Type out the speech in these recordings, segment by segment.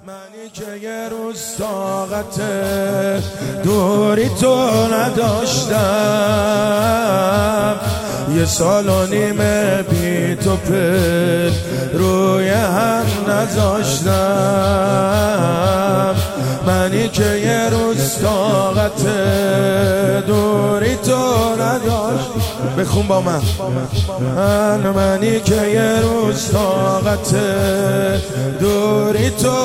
منی که یه روز طاقت دوری تو نداشتم، یه سال و نیمه بی تو پل روی هم نذاشتم. منی که یه روز طاقت دوری تو نداشتم. بخون با من. منی که یه روز طاقت دوری تو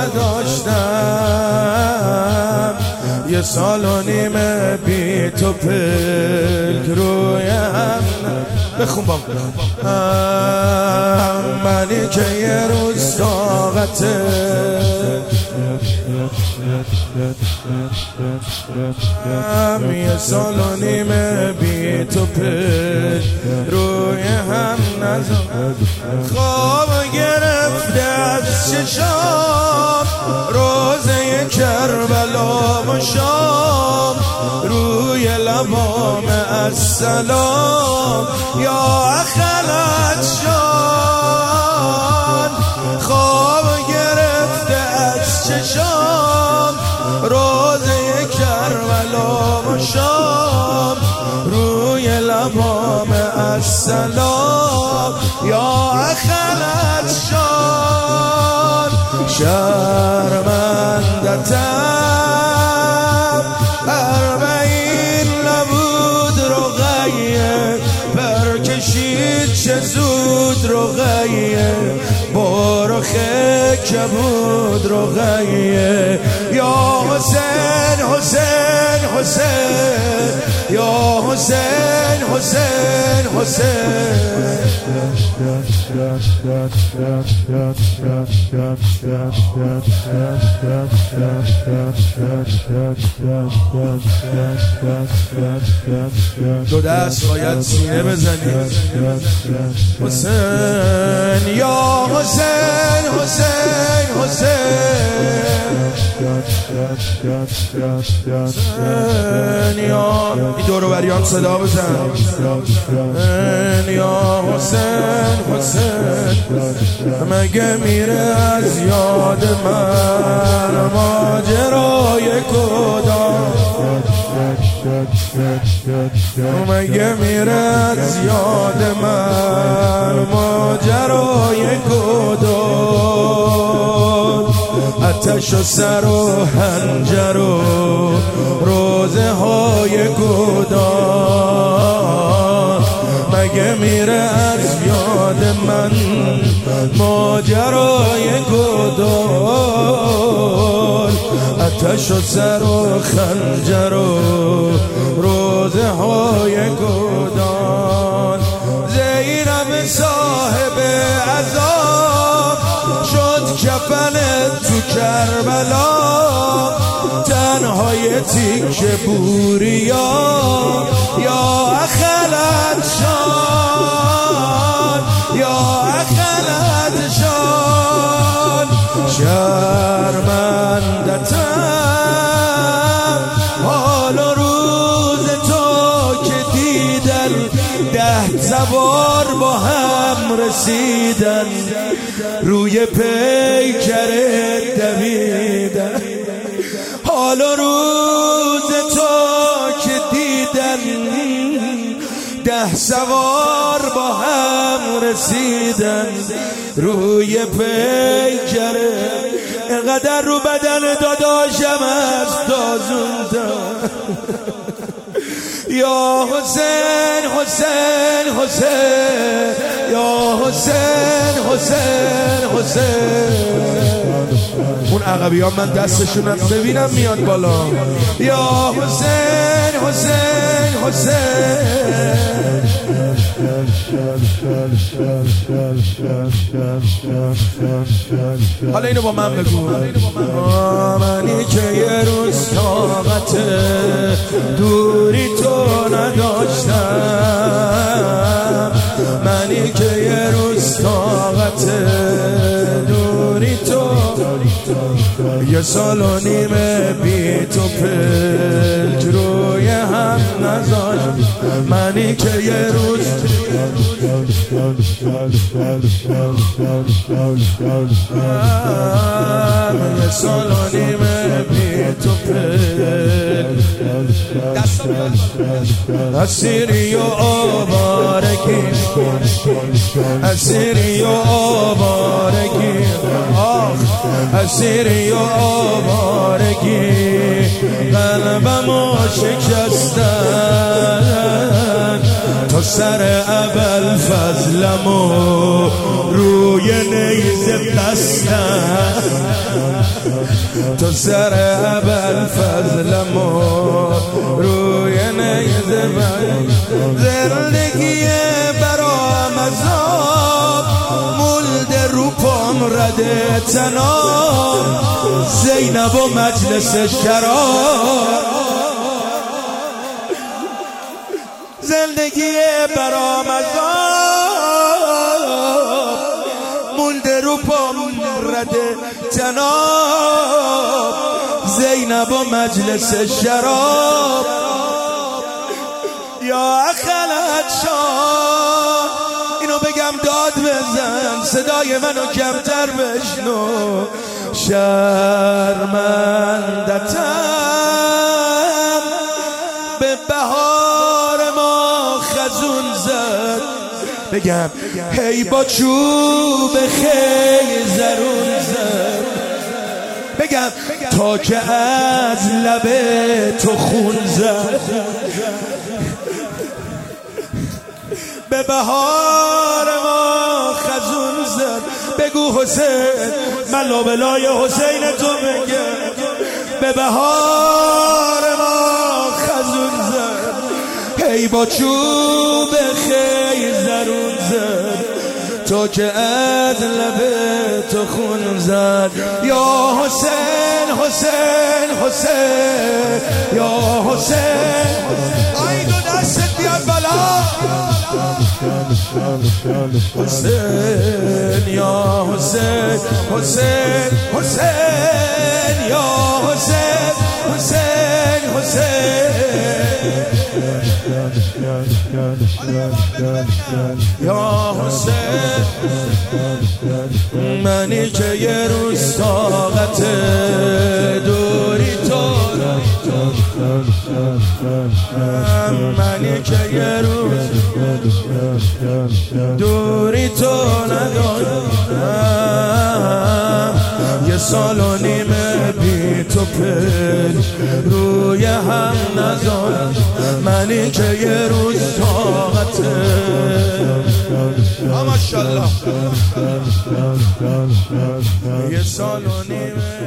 نداشتم، یه سال و نیمه بی تو پلک روی هم. بخون با من. منی که یه روز طاقت یه سال و نیمه بی تو پلک روی هم نزد. خواب گرفته از چشام روزه کربلا و شام، روی لبام السلام یا خلعتشان. خواب گرفته از چشام روزه کربلا و شام، روی لبام السلام یا خلعتشان. شرمندتم اربعین نبود رقیه، برکشید چه زود رقیه، بارخه کبود رقیه. یا حسین حسین حسین، یا حسین حسین حسین. دو دست باید سینه بزنید. حسین یا حسین حسین حسین. یا این دورو بریان صدا بزن. یا حسین حسین. مگه میره از یاد من ماجرای کدام، مگه میره از یاد من ماجرای کدام. آتش و سر و حنجر و روزه های گداز، مگه میره از یاد من ماجرای گداز. آتش و سر و خنجر و روزه های گداز. زینب صاحب عذاب شد کفن تو کربلا، تنهای تیک بوریا یا خلعتشان، یا خلعتشان. شرمندتم حال و روز تو که دیدن، 10 سوار با هم رسیدن، روی پیکرت دویدن. حال و روز تو که دیدن، 10 سوار با هم رسیدن، روی پیکرت. اینقدر رو بدن داداشم از دازوندن. یا حسین حسین حسین، یا حسین حسین حسین. اون عقبی ها من دستشون ببینم میاد بالا. یا حسین حسین حسین. حالا اینو با من بگو. منی که یه روز طاقت دوری تو نداشتم، منی که یه روز طاقت دوری تو، یه سال و نیمه بی تو پلک روی هم نذاشت. منی که یه روز سال و نیمه بی تو اسیری و آوارگی اسیری و آوارگی اسیری و آوارگی قلبمو شکستن تا سر اول فضلمو روی نیزه بستن تا سر اول فضلمو روی نیزه بستن زندگی برام عذاب مولده رو پام رده تناب زینب و مجلس شراب زندگی برام عذاب مولده رو پام رده تناب زینب و مجلس شراب یا خلعت شاه اینو بگم داد بزن صدای منو کمتر بشنو شرمندتم به بهار ما خزون زد بگم هی با چوب خیلی زرون زد بگم تا که از لبه تو خون زد به بهار ما خزون زد بگو حسین من لابلای حسین تو بگم به بهار ما خزون زد هی با چوب خیلی زرون زد تا که از لبه تو خون زد یا حسین حسین حسین یا حسین ای دو دستت بیاد بالا حسین یا حسین حسین حسین یا حسین حسین حسین یا حسین منی که یه روز طاقت دوری تو منی که یه روز دوری تو ندارم یه سال و نیمه بی تو پل روی هم نزارم منی که یه روز طاقته ماشاءالله یه سال و نیمه